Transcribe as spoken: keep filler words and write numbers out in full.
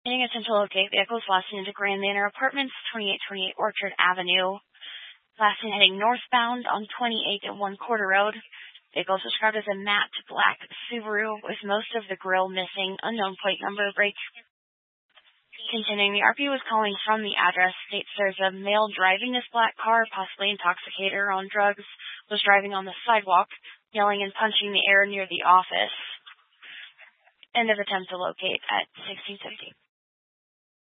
Being attempt to locate vehicles last seen into Grand Manor Apartments, twenty-eight twenty-eight Orchard Avenue. Last seen heading northbound on twenty-eight and one quarter road. Vehicle is described as a matte black Subaru with most of the grille missing. Unknown plate number. Brake. Continuing, the R P was calling from the address. States there's a male driving this black car, possibly intoxicated or on drugs, was driving on the sidewalk, yelling and punching the air near the office. End of attempt to locate at sixteen fifty.